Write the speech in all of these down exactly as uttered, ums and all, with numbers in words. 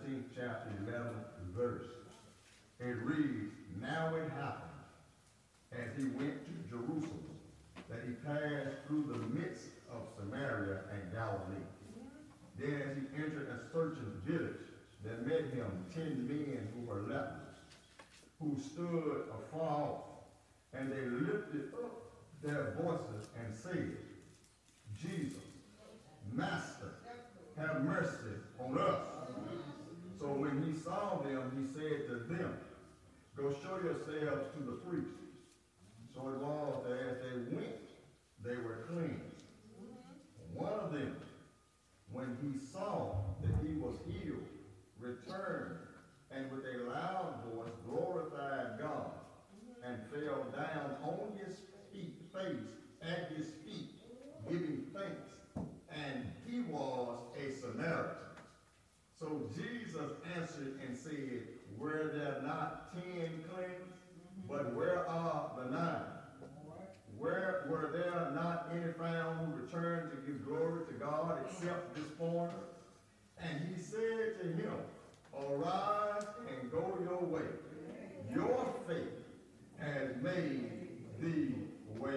nineteenth chapter, eleventh verse. It reads, "Now it happened, as he went to Jerusalem, that he passed through the midst of Samaria and Galilee. Then as he entered a certain village, there met him ten men who were lepers, who stood afar off, and they lifted up their voices and said, 'Jesus, Master, have mercy on us.' So when he saw them, he said to them, 'Go show yourselves to the priests.' So it was that as they went, they were cleansed. One of them, when he saw that he was healed, returned, and with a loud voice glorified God, and fell down on his feet, face at his feet, giving thanks. And he was a Samaritan. So Jesus answered and said, 'Were there not ten cleansed? But where are the nine? Where were there not any found who returned to give glory to God except this foreigner?' And he said to him, 'Arise and go your way. Your faith has made thee well.'"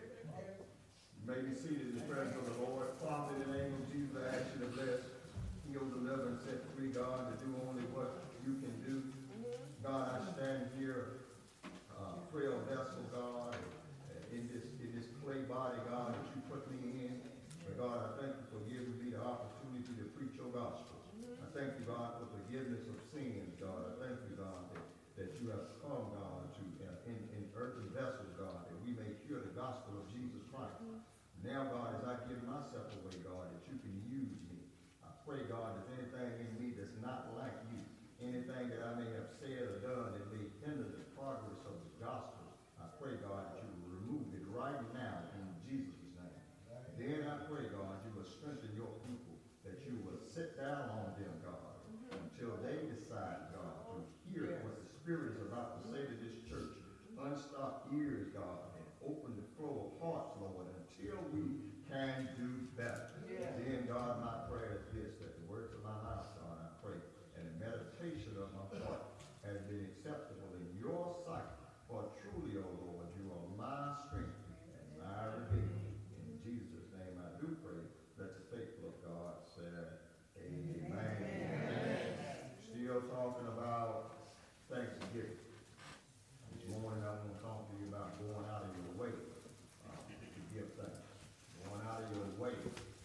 You may be seated in the presence of the Lord. Father, in the name of Jesus, I ask you to bless, heal, deliver, and set free, God, to do only what you can do. God, I stand here, uh, frail vessel, God, in this in this clay body, God, that you put me in. But God, I thank you for giving me the opportunity to preach your gospel. I thank you, God, for forgiveness of sins, God. I thank you, God, that, that you have come, God, to uh, in, in earthen vessels, God, that we may hear the gospel of Jesus Christ. Now, God, as I give myself away, God, that you can use me. I pray, God, if anything in me that's not like you, anything that I may have said or done that may hinder the progress of the gospel, I pray, God, that you will remove it right now in Jesus' name. Then I pray, God, you will strengthen your people, that you will sit down on them, God, until they decide, God, to hear what the Spirit is about to say to this church. Unstop ears, God, and open the flow of hearts, Lord, until we can do better. Yeah. Then, God, my prayer is this, that the words of my mouth, God, I pray, and the meditation of my heart has been acceptable in your sight. For truly, O Lord, you are my strength and my redeemer. In Jesus' name I do pray. Let the faithful of God say, Amen. Amen. Amen. Still talking about Thanksgiving. This morning I'm going to talk to you about going out of your way uh, to give thanks. Going out of your way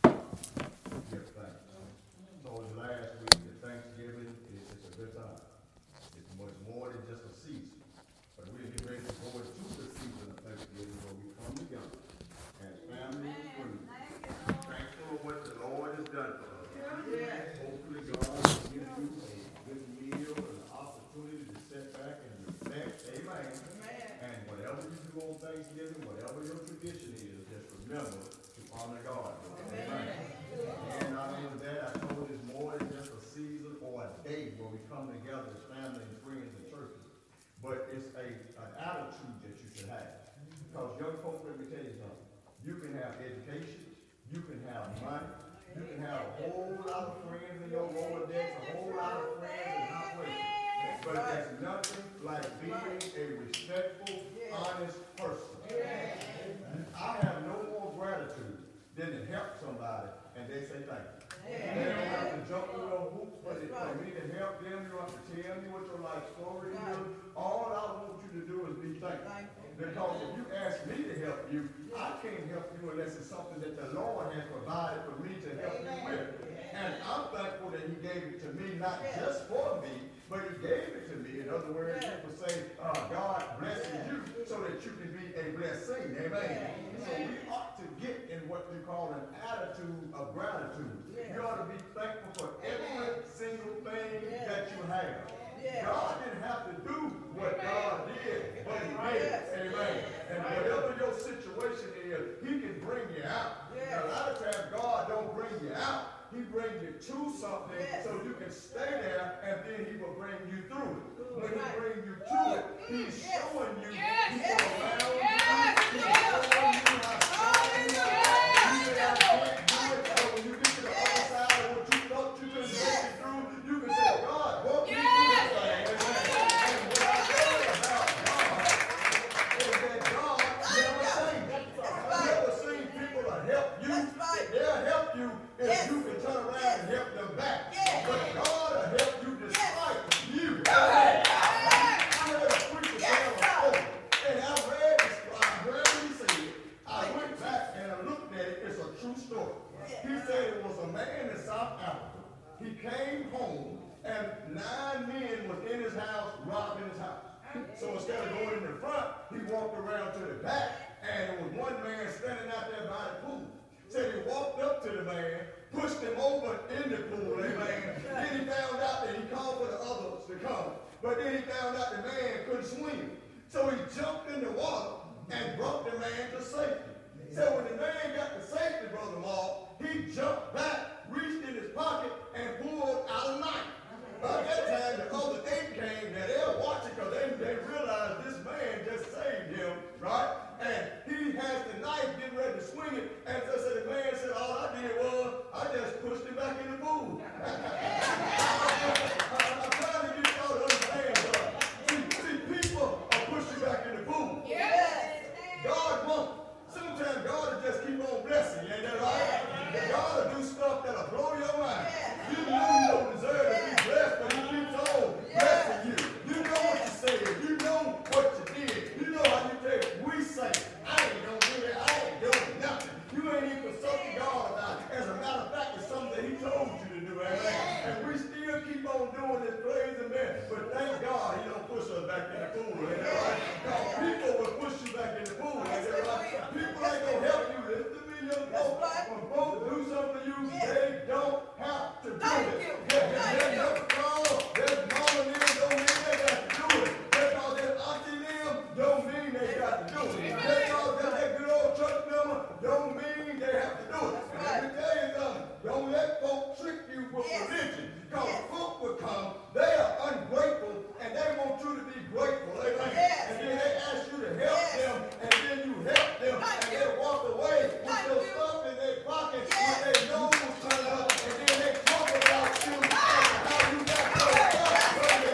to give thanks. I told you last week that Thanksgiving is it's a good time. It's much more than just a season. But we're getting ready to go into the season of Thanksgiving where we come together as family and friends, thankful for what the Lord has done for us. Yeah. Hopefully God will give you a good meal and an opportunity to sit back and reflect. Amen. Amen. And whatever you do on Thanksgiving, whatever your tradition is, just remember to honor God. Amen. Amen. And not only that, I told you it's more than just a season or a day where we come together as family and friends and churches. But it's a, an attitude that you should have. Because young folk, let me tell you something. You can have education. You can have money. You can have a whole lot of friends in your Rolodex, a whole lot of friends in high places. But there's nothing like being a respectful, honest person. I have no more gratitude than to help somebody and they say thank you. They don't have to jump through those hoops, but it, for me to help them, you have to tell me what your life story is. All I want you to do is be thankful. Because if you ask me to help you, I can't help you unless it's something that the Lord has provided for me to help you with. And I'm thankful that he gave it to me, not just for me, but he gave it to me. In other words, people say, uh, God blesses you so that you can be a blessing. Amen. So we ought to get in what we call an attitude of gratitude. You ought to be thankful for every single thing that you have. God didn't have to do what God did, but he did. Amen. And whatever your situation is, he can bring you out. Now, a lot of times God don't bring you out. He brings you to something so you can stay there, and then he will bring you through it. When he brings you to it, he's showing you, he's going to allow you, he's showing you how strong you are. You say, I can't do it. So when you get to the other side of what you thought you couldn't make it through, you can say, God, walked around to the back, and there was one man standing out there by the pool. Said he walked up to the man, pushed him over in the pool, amen. Then he found out that he called for the others to come. But then he found out the man couldn't swim. So he jumped in the water and brought the man to safety. So when the man got to safety, Brother Mark, he jumped back, reached in his pocket, and pulled out a knife. By that time, the other eight came, and they were watching because they, they realized this man just saved him, right? And he has the knife getting ready to swing it, and so, so the man said, all I did was, I just pushed him back in the pool. I'm trying to get y'all to understand, God. See, see, people are pushing back in the pool. Yes. God won't. Sometimes God will just keep on blessing you, ain't that right? Yes. God will do stuff that'll blow your mind. Yes. You know you don't deserve to be blessed, but he keeps on blessing you. You know what you said. You know what you did. You know how you did. We say, I ain't gonna do that. I ain't doing nothing. You ain't even consulting God about it. As a matter of fact, it's something that he told you to do, amen? And we still keep on doing this crazy man. But thank God he don't push us back in the pool, ain't that right? Because people will push you back in the pool, ain't that right? People ain't gonna help you. Listen to me, young folks. When folks do something for you, they don't have to do it. There's no call. There's mama and them don't mean they got to do it. Because there's auntie and them don't mean they got to do it. Because there's that good old church member don't mean they have to do it. And let me tell you something. Don't let folks trick you with religion. Because folk will come, they are ungrateful, and they want you to be grateful. Amen. And then they ask you to help them, and then you help them, and they walk away with your stuff in their pocket with their nose turned up, and then they talk about you and how you got your stuff from your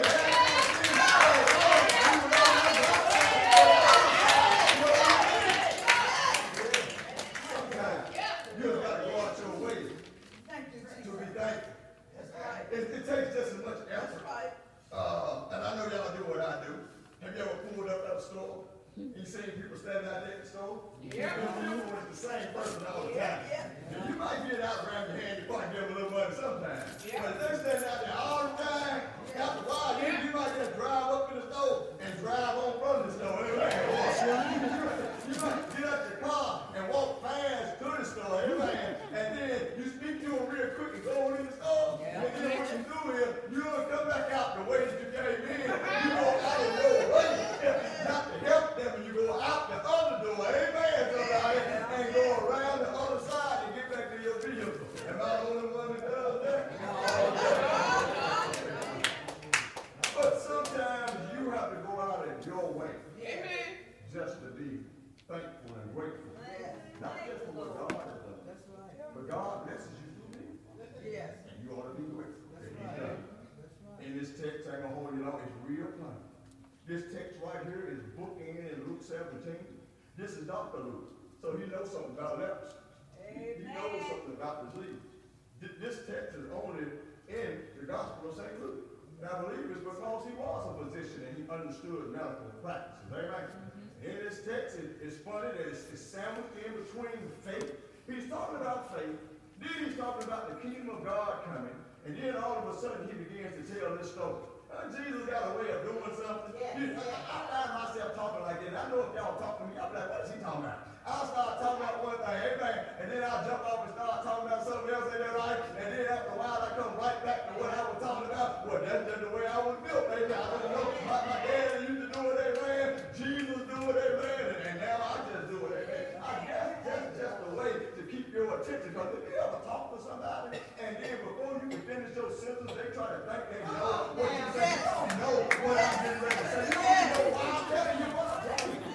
Sometimes you just got to go out your way to be thankful. It, it takes just as much effort. Uh, and I know y'all do what I do. Have you ever pulled up at a store? You seen people standing out there at the store? Yeah. You know it's the same person all the time. Yeah. You might get out around your hand, you might give them a little money sometimes. Yeah. But if they're standing out there all the time, after a while, you, you might just drive up to the store and drive on from the store. You might get out your car and walk fast to the store, amen. And then you speak to them real quick and go in the store. Yeah. And then what you do is, you don't come back out the way that you came in. You go out of your way. Not to help them, and you go out the other door, amen, somebody, and go around the other side and get back to your vehicle. Am I the only one that does that? But sometimes you have to go out in your way. Amen. Just to be thankful and grateful. Not just for what God has done. That's right. But God blesses you through me. Yes. And you ought to be grateful. That's right. In this text, I ain't gonna hold you long, it's real plain. This text right here is bookended in Luke seventeen. This is Doctor Luke. So he knows something about lepers. He, he knows something about disease. This text is only in the Gospel of Saint Luke. And I believe it's because he was a physician and he understood medical practices. Amen? Mm-hmm. In this text, it, it's funny that it's, it's sandwiched in between faith. He's talking about faith. Then he's talking about the kingdom of God coming. And then all of a sudden he begins to tell this story. Uh, Jesus got a way of doing something. Yes. You, I, I find myself talking like this. I know if y'all talk to me, I'll be like, what is he talking about? I'll start talking about one thing, amen, and then I'll jump off and start talking about something else, ain't that right? And then after a while, I come right back to what I was talking about. Well, that's just the way I was built, amen. I don't know. My, my daddy used to do it, amen. Jesus do it, amen. And, and now I just do it, amen. I guess that's just a way to keep your attention. Because if you ever talk to somebody, and then before you can finish your sentence, they try to think they know what you say. You don't know what I'm getting ready to say. You don't know why I'm telling you what I'm telling you.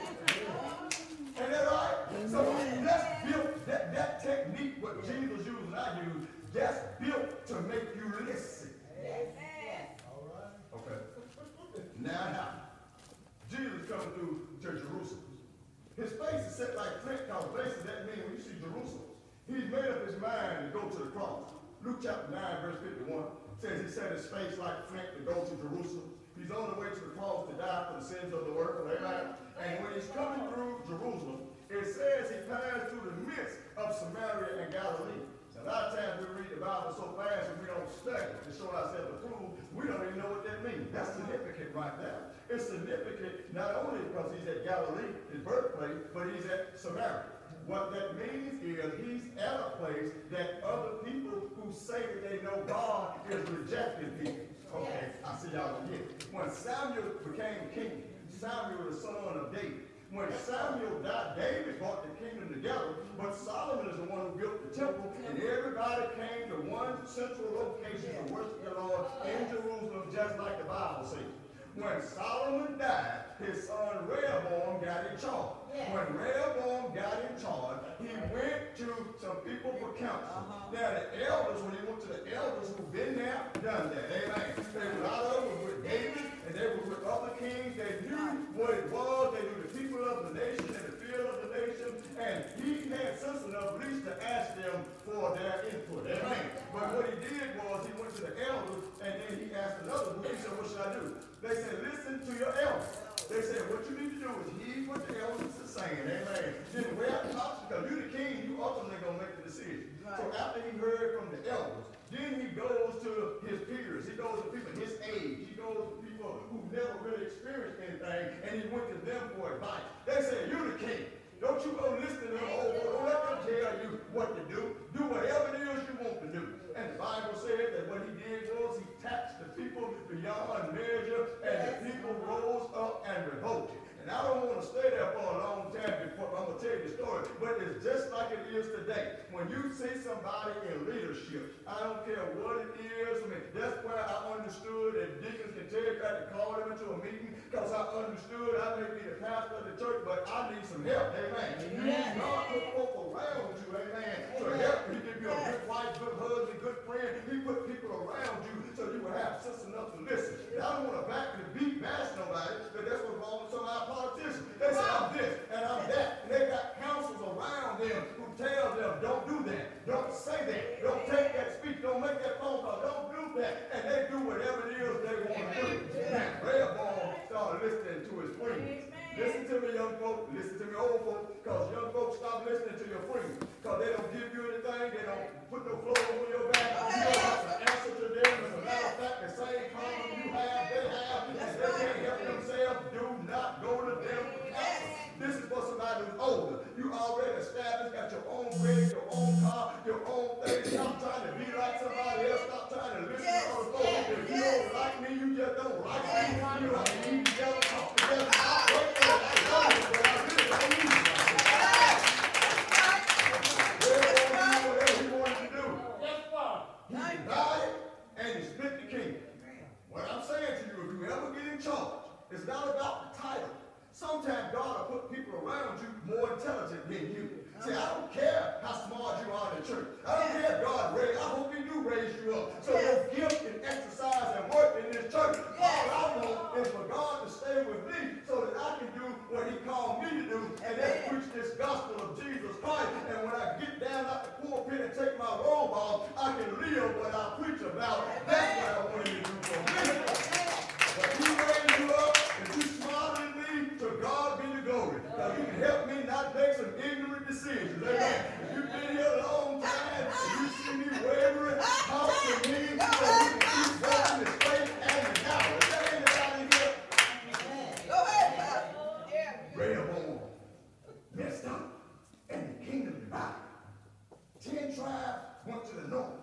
Ain't that right? So that's built, that, that technique, what Jesus used and I use, that's built to make you listen. Amen. All right. Okay. Now, now, Jesus coming through to Jerusalem. His face is set like flint, because basically that means when you see Jerusalem, he's made up his mind to go to the cross. Luke chapter nine, verse fifty-one, says he set his face like flint to go to Jerusalem. He's on the way to the cross to die for the sins of the world. Amen. And when he's coming through Jerusalem, it says he passed through the midst of Samaria and Galilee. A lot of times we read the Bible so fast and we don't study to show ourselves approved. We don't even know what that means. That's significant right there. It's significant not only because he's at Galilee, his birthplace, but he's at Samaria. What that means is he's at a place that other people who say that they know God is rejecting people. Okay, I see y'all don't get it. When Samuel became king, Samuel the son of David. When Samuel died, David brought the kingdom together, but Solomon is the one who built the temple, and everybody came to one central location to worship the Lord in Jerusalem, just like the Bible says. When Solomon died, his son Rehoboam got in charge. Yeah. When Rehoboam got in charge, he went to some people for counsel. Uh-huh. Now the elders, when he went to the elders who've been there, done that. Amen. They were out of them with David, and they were with other kings. They knew what it was. They knew the people of the nation and the fear of the nation. And he had sense enough at least to ask them for their input. Amen. But what he did was he went to the elders, and then he asked another group. He said, what should I do? They said, listen to your elders. They said, what you need to do is heed what the elders are saying. Amen. Then wear the option, because you're the king, you ultimately going to make the decision. Right. So after he heard from the elders, then he goes to his peers. He goes to people his age. He goes to people who never really experienced anything, and he went to them for advice. They said, you're the king. Don't you go listen to them. Oh, don't let them tell you what to do. Do whatever it is you want to do. And the Bible said that what he did was he taxed the people beyond measure, and the people rose up and revolted. And I don't want to stay there for a long time before I'm going to tell you the story, but it's just like it is today. When you see somebody in leadership, I don't care what it is. I mean, that's where I understood that deacons can tell you I to call them into a meeting, because I understood I may be the pastor of the church, but I need some help. Amen. You need God to put folk around you. Amen. To help you. He give you a good wife, good husband, good friend. He put people around you so you will have sense enough to listen. And I don't want to back the beat bash nobody, but that's what's wrong with some of our politicians. They say I'm this and I'm that, and they got counsels around them who tell them don't do that, don't say that, don't take that speech, don't make that phone call, don't do that, and they do whatever it is they want to do. Now, Rehoboam started listening to his friends. Listen to me, young folk. Listen to me, old folk, because young folks stop listening to your friends, because they don't give you anything. They don't put no clothes on your back. You don't have to answer to them. As a matter of fact, the same problem you have, they have, and they can't help themselves. Do not go to them for counsel. This is for somebody who's older. You already established, got your own credit, your own car, your own thing. Stop trying to be like somebody else. Stop trying to listen to other folks. If you don't like me, you just don't like me. You don't have to eat together, talk together. It's not about the title. Sometimes God will put people around you more intelligent than you. See, I don't care how smart you are in the church. I don't care if God raised. I hope He do raise you up. So your gift and exercise and work in this church. All I want is for God to stay with me so that I can do what He called me to do, and that's preach this gospel of Jesus Christ. And when I get down out the pulpit and take my robe off, I can live what I preach about. That's what I want Him to do for me. But He raised you up. If you smarter than me, to God be the glory. Now you can help me not make some ignorant decisions. Amen. If you've been here a long time, and you see me wavering, talk to me so you can keep walking the straight and the narrow. Is there anybody here? Go ahead. Yeah. Rehoboam messed up, and the kingdom divided. Ten tribes went to the north.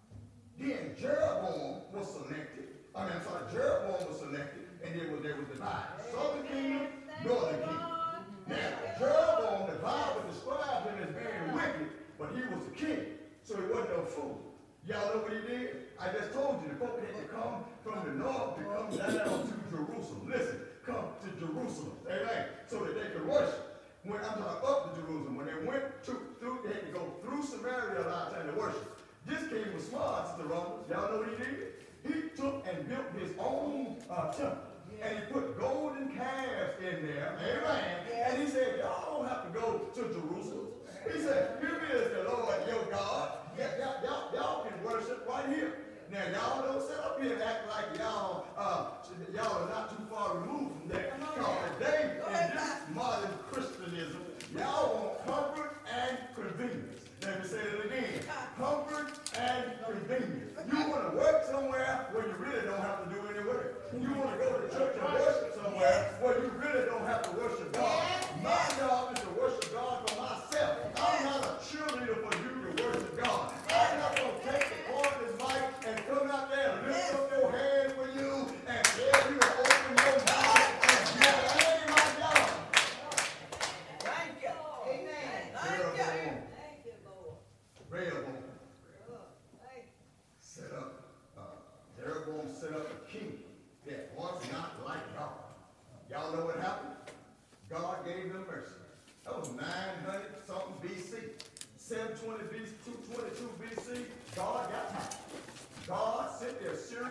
Then Jeroboam was selected. I mean, I'm sorry, Jeroboam was selected. And there was, there was divided. Southern kingdom, northern kingdom. Now, Jeroboam, the Bible described him as being wicked, but he was a king, so he wasn't no fool. Y'all know what he did? I just told you, the folk had to come from the north to come down to Jerusalem. Listen, come to Jerusalem, amen, so that they could worship. When I'm talking up to Jerusalem, when they went to, through, they had to go through Samaria a lot of time to worship. This king was smart, Sister Romans. Y'all know what he did? He took and built his own uh, temple. And he put golden calves in there. Amen. And he said, y'all don't have to go to Jerusalem. He said, here is the Lord your God. Y'all can worship right here. Now, y'all don't sit up here and act like y'all uh, y'all are not too far removed from that. Because today, in this modern Christianism, y'all want comfort and convenience. Let me say it again. Comfort and convenience. You want to work somewhere where you really don't have to do any work. You want to go to church and worship somewhere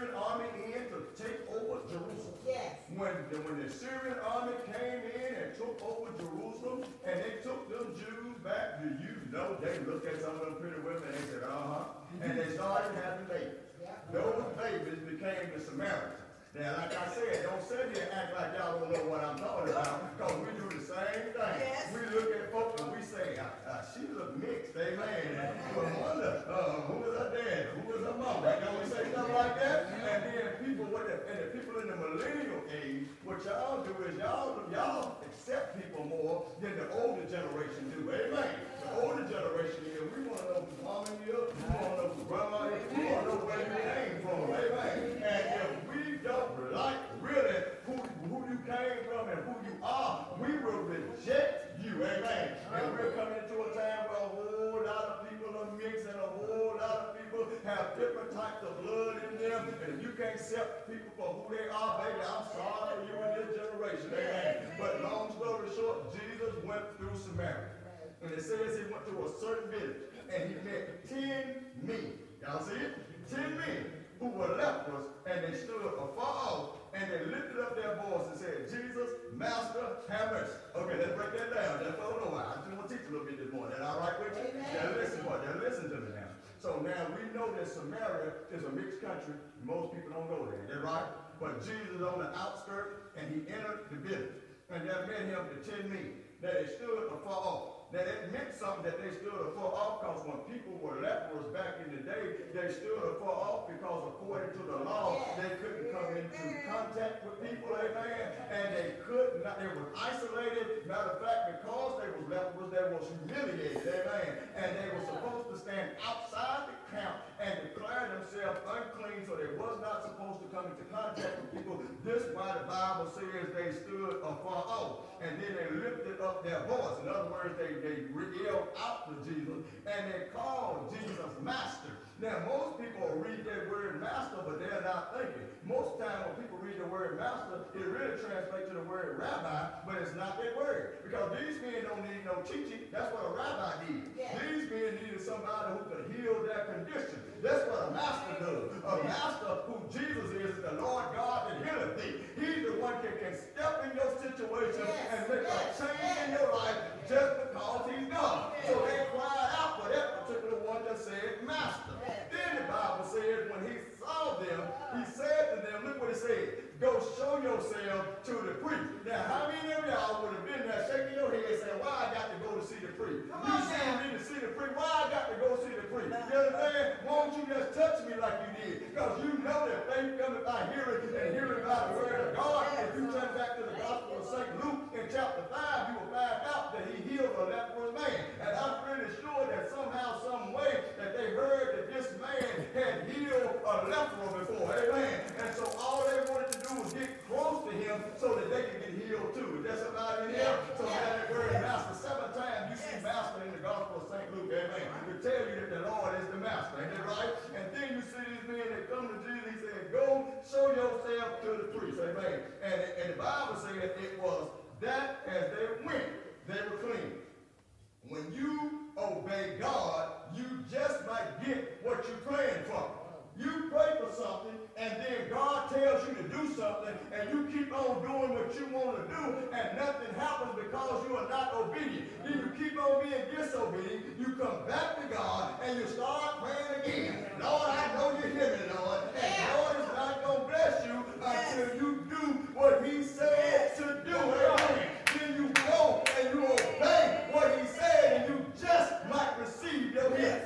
Syrian army in to take over Jerusalem. Yes. When the, when the Syrian army came in and took over Jerusalem, and they took them Jews back, do you know they looked at some of them pretty women and they said, uh-huh, and they started having babies. Those babies became the Samaritans. Now, like I said, don't sit here and act like y'all don't know what I'm talking about, because we do the same thing. Yes. We look at folks and we say, uh, uh, she look mixed, amen. And we wonder, uh, who was her dad? Who was her mama? Don't we say stuff like that? And then people with the, and the people in the millennial age, what y'all do is y'all y'all accept people more than the older generation do, amen. The older generation is, we want to know who mama is, we want to know who grandma is, we want to know where you came from, amen. And if we don't like really who, who you came from and who you are, we will reject you, amen. And we're coming into a time where a whole lot of people are mixed and a whole lot of people have different types of blood in them. And if you can't accept people for who they are, baby, I'm sorry for you in this generation, amen. But long story short, Jesus went through Samaria. And it says he went to a certain village and he met ten men. Y'all see it? Ten men who were lepers, and they stood afar off, and they lifted up their voice and said, Jesus, Master, have mercy. Okay, let's break that down. Just for a little while. I just want to teach a little bit this morning. Is that all right with you? Amen. Now listen, boy. Now listen to me now. So now we know that Samaria is a mixed country. Most people don't go there. Is that right? But Jesus is on the outskirts, and he entered the village. And there met him the ten men. Now they stood afar off. Now that meant something that they stood afar off, because when people were lepers back in the day, they stood afar off because according to the law, they couldn't come into contact with people, amen, and they could not, they were isolated. Matter of fact, because they were lepers, they were humiliated, amen, and they were supposed to stand outside the camp and declare themselves unclean, so they was not supposed to come into contact with people. This is why the Bible says they stood afar off, and then they lifted up their voice. In other words, they They yelled out to Jesus, and they called Jesus Master. Now, most people read that word master, but they're not thinking. Most time when people read the word master, it really translates to the word rabbi, but it's not that word. Because these men don't need no teaching. That's what a rabbi needs. Yeah. These men needed somebody who could heal their condition. That's what a master does. A master, who Jesus is, is the Lord God that healeth thee. He's the one that can step in your situation yes. and make yes. a change yes. in your life just because he's God. Yes. So they cried out for that particular one that said master. Yes. Then the Bible says when he saw them, he said to them, look what he said, go show yourself to the priest. Now, how many of y'all would have been there shaking your head saying, why I got to go to see the priest? Come you saying me to see the priest, why I got to go see the priest? You understand? Won't you just touch me like you did? Because you know that faith cometh by hearing, and hearing by the word of God. If you turn back to the Gospel of Saint Luke in chapter five, you will find out that he healed a leprous man. And I'm pretty sure that somehow, some way, that they heard that this man had healed a leper before. Amen. And so all they wanted to do was get close to him so that they could get healed too. Is there somebody in here? So now that word master, seven times you see master in the Gospel of Saint Luke. Amen. To tell you that the Lord is the master. Ain't that right? And then you see these men that come to Jesus, he said, go show yourself to the priest. Amen. And, and the Bible said it was that as they went, they were clean. When you obey God, you just might get what you're praying for. You pray for something, and then God tells you to do something, and you keep on doing what you want to do, and nothing happens because you are not obedient. Then you keep on being disobedient. You come back to God, and you start praying again. Lord, I know you hear me, Lord. And God is not going to bless you until you do what he said to do. Amen. Then you go and you obey what he said, and you just might receive your gift.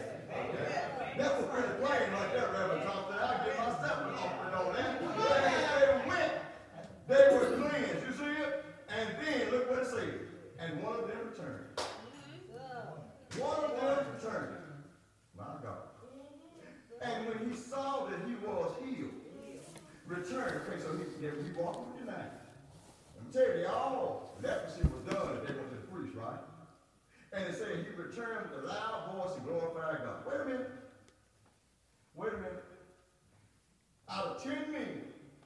That was pretty plain right there, Reverend Thompson. I give myself an offering on that. As they went, they were cleansed. You see it? And then, look what it says. And one of them returned. One of them returned. My God. And when he saw that he was healed, returned. Okay, so he, he walked with the nine. I'm telling you, all leprosy was done if they went to the priest, right? And it said he returned with a loud voice and glorified God. Wait a minute. Wait a minute. Out of ten men,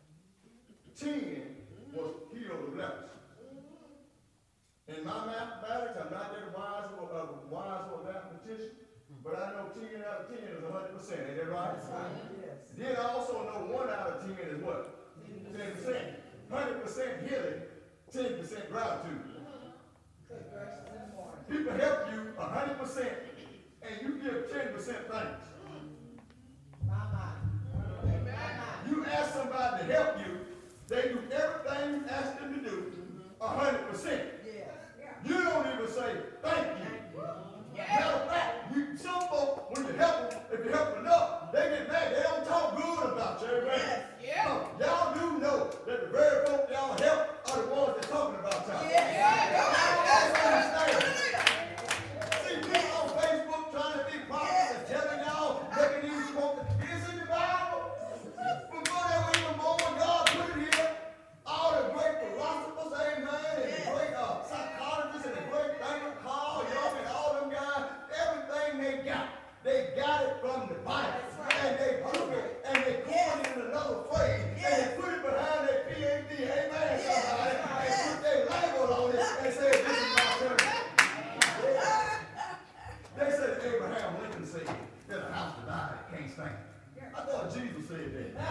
ten was healed of leprosy. In my mathematics, I'm not that wise or uh, wise or mathematician, But I know ten out of ten is one hundred percent. Ain't that right? Yes. Then I also know one out of ten is what? ten percent. one hundred percent healing, ten percent gratitude. People help you one hundred percent and you give ten percent thanks. You ask somebody to help you, they do everything you ask them to do one hundred percent. You don't even say thank you. Matter of fact, you, some folks, when you help them, if you help them enough, they get mad. They don't talk good about you. Amen. Yeah. Uh, y'all do know that the very folk y'all help are the ones that's talking about y'all. See, people on Facebook trying to be prophets and telling y'all, making these folks, it's in the Bible. Before they were even born, God put it here. All the great philosophers, amen, and the great uh, psychologists and the great Daniel Carl Jung and all them guys, everything they got, they got it from the Bible. And they took it and they coined it in another phrase. And they put it behind their P H D, amen, somebody, and put their label on it and said, this is my church. They said Abraham Lincoln said that a house divided can't stand. I thought Jesus said that.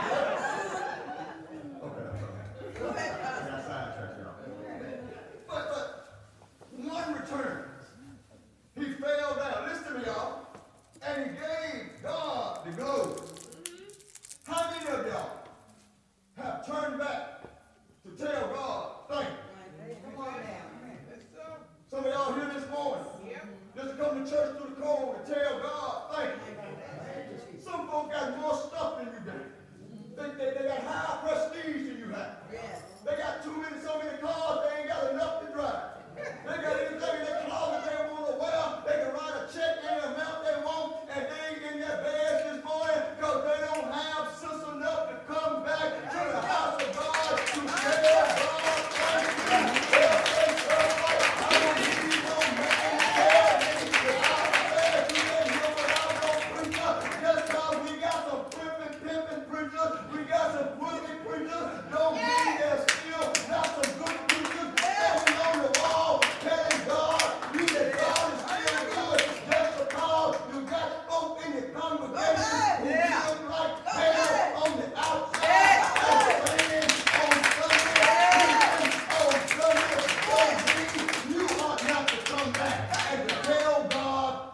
Okay, I'm sorry. I got sidetracked, y'all. But, but one returns. He fell down. Listen to me, y'all. And he gave God the glory. How many of y'all have turned back to tell God thank you? Come on now. Some of y'all here this morning just to come to church through the cold and tell God thank you. Some folks got more stuff than you got. They, they, they got higher prestige than you have. They got too many, so many cars, they ain't got enough to drive. They got anything in their closet they want to wear. They can write a check any amount they want, and they ain't in their beds this morning because they don't have sense enough to come back to the house of God to tell God thank you. Tell they serve like I don't need no man. Tell me that I said you didn't hear what I was going to preach up. Just because we got some pimping, pimping preachers, we got some wicked preachers, don't mean there's still not some good preachers standing on the wall telling God you that God is still good just because you got folk in your congregation who live like hell on the outside and praying on Sunday, on Sunday, don't mean you ought not to come back and to tell God.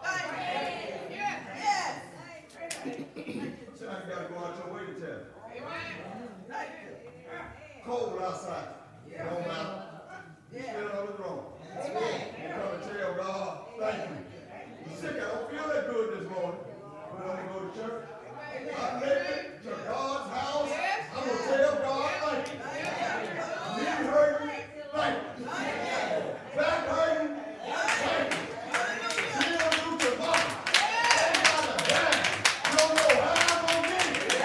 So now you got to go out your way to tell him. Cold outside. Don't matter. You still on the throne. You come and tell God, thank you. You sick, I don't feel that good this morning. But I'm going to go to church. I'm naked to God's house. I'm going to tell God, thank you. Knee hurting, thank you. Back hurting, thank you. Feel you tomorrow. Ain't got a dime. You don't know how I'm going to get it.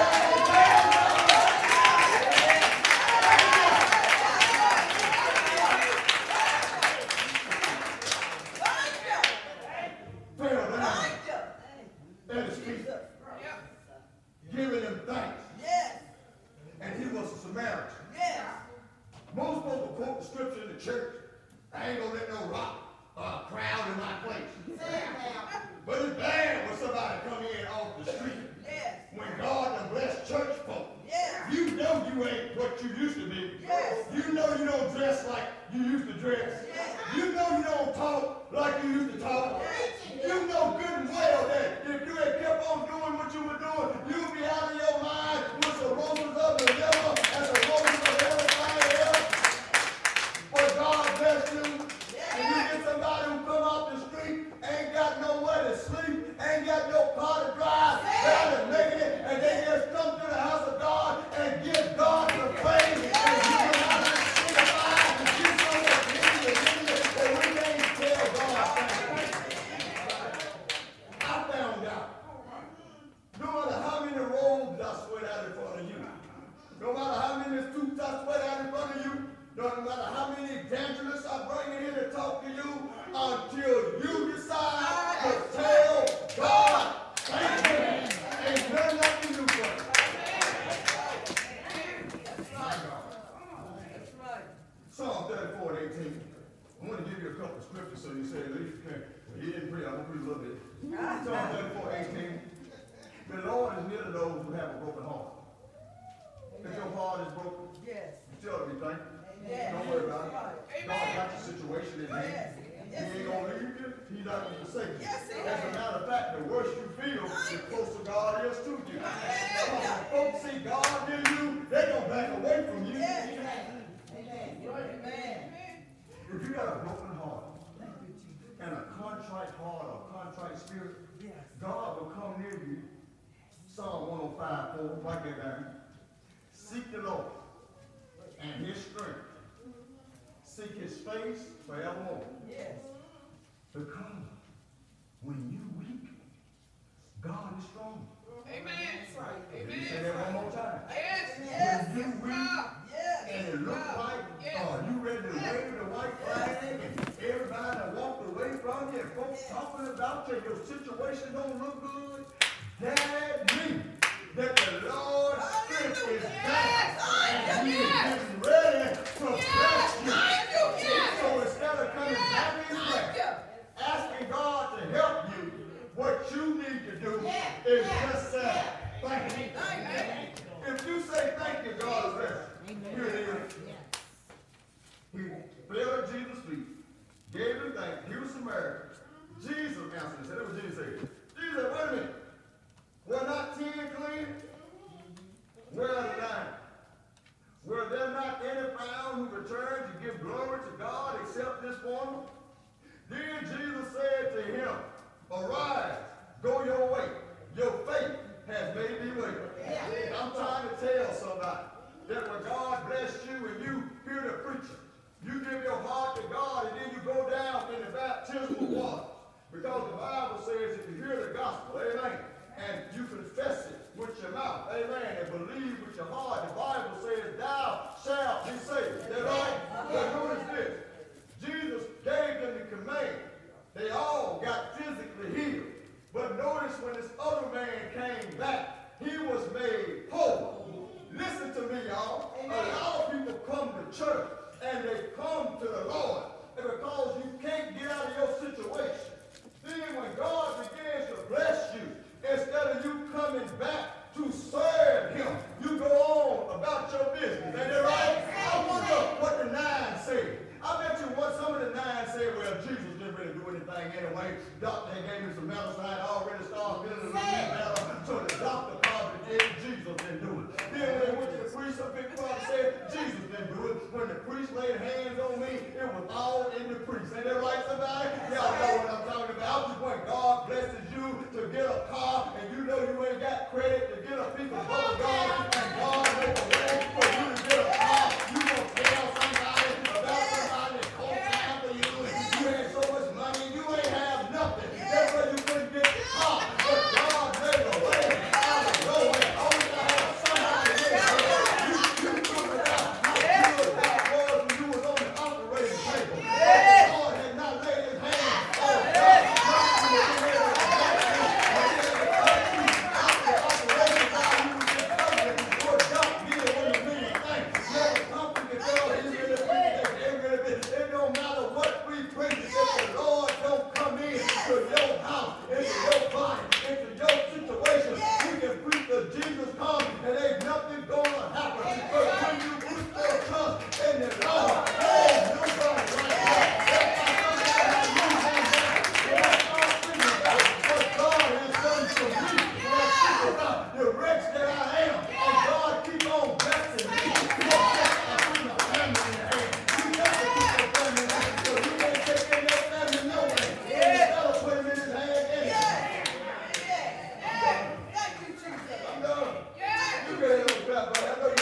Fell down at his feet, giving him thanks. And he was a Samaritan. Most people quote the scripture in the church. I ain't gonna let no rock uh, crowd in my place. But it's bad when somebody come in off the street. When God done bless church folk. You know you ain't what you used to be. You know you don't dress like you used to dress. You know you don't talk like you used to talk. You know good and well that if you had kept on doing what you were doing, you'd be out of your mind with the roses of the devil and the roses of everybody else. But God bless you. And you get somebody who come off the street, ain't got nowhere to sleep, ain't got no car to drive, they're just making it, and they just come to the house of God and give God the praise and give him out of the signify and give some of the opinion that we can't tell God thank you. I found out, no matter how many robes I sweat out in front of you, no matter how many suits I sweat out in front of you, no matter how many evangelists I bring in here to talk to you, until you decide to tell God thank you. Ain't nothing I can do for you. Psalm thirty-four and eighteen. I want to give you you a couple of scriptures so you say at least you can. Well, he didn't preach. I'm going to preach a little bit. Psalm thirty-four, eighteen. The Lord is near to those who have a broken heart. If your heart is broken, Yes. you still be thankful. Yes. Don't worry about it. Amen. God got your situation in hand. Yes. He ain't going to leave you. He's not going to forsake you. Yes, he As a is. matter of fact, the worse you feel, the closer God is to you. When folks see God in you, they're going to back away from you. Yes. Amen. Amen. If you got a broken heart and a contrite heart or contrite spirit, God will come near you. Psalm one oh five, four, write that down. Seek the Lord and his strength. Seek his face forevermore. Yes. Because when you weak, God is strong. Amen. That's right. Let me say that one more time. Yes. Yes. When you weak Yes. and it looks like Yes. uh, you ready to wave the white flag and everybody walked away from you and folks talking about you, your situation don't look good, that means that the Lord's strength is back and he is getting ready to bless you. So instead of coming back in back, asking God to help you, what you need to do is just say, thank you. If you say thank you, God is blessed. Here it is. He fell at Jesus' feet, gave him thanks. He was Samaritan. Jesus answered and said, that was Jesus said. Jesus said, wait a minute. Were not ten clean? Where are the nine? Were there not any found who returned to give glory to God except this one? Then Jesus said to him, arise, go your way. Your faith has made thee well. I'm trying to tell somebody that when God bless you and you hear the preacher, you give your heart to God and then you go down in the baptismal water. Because the Bible says if you hear the gospel, amen, and you confess it with your mouth, amen, and believe with your heart, the Bible says thou shalt be saved. Is that right? But notice this. Jesus gave them the command. They all got physically healed. But notice when this other man came back, he was made whole. Listen to me, y'all. A lot of people come to church and they come to the Lord because you can't get out of your situation. Then when God begins to bless you, instead of you coming back to serve him, you go on about your business. Ain't that right? I wonder what the nine say. I bet you what some of the nine say, well, Jesus didn't really do anything anyway. Doctor had gave me some medicine. I had already started feeling a little bit better. So the doctor probably did. Jesus didn't do it. Then when they went to the priest, some people probably said, Jesus didn't do it. When the priest laid hands on me, it was all in the priest. Ain't that right, somebody? Y'all know what I'm talking about. When God blesses you to get a car and you know you ain't got credit to get a piece of bubble gum and God makes a way for you to get a car, you gonna tell somebody about somebody that co-signed for you and you had so much money and you ain't have nothing. That's why you couldn't get the car. But God made a way out of nowhere. Only to have somebody make a way. You, you took it out. How good that was when you was on the operating table. God had not laid his hand on God. It don't matter what we preach, if the Lord don't come in to your house, into your body, into your situation, we can preach that Jesus comes and ain't nothing gonna happen. But when you put your trust in the Lord, there's nobody like that. That's why somebody you have what God has done for me. When I think about the wretch that I am, and God keep on blessing me. You know, I put my family in your hand. You got to put your family in your hand. So you can't take in your family no way. You gotta put him in his hand anyway. Thank you, Jesus. I'm done. You better know clap, buddy. I know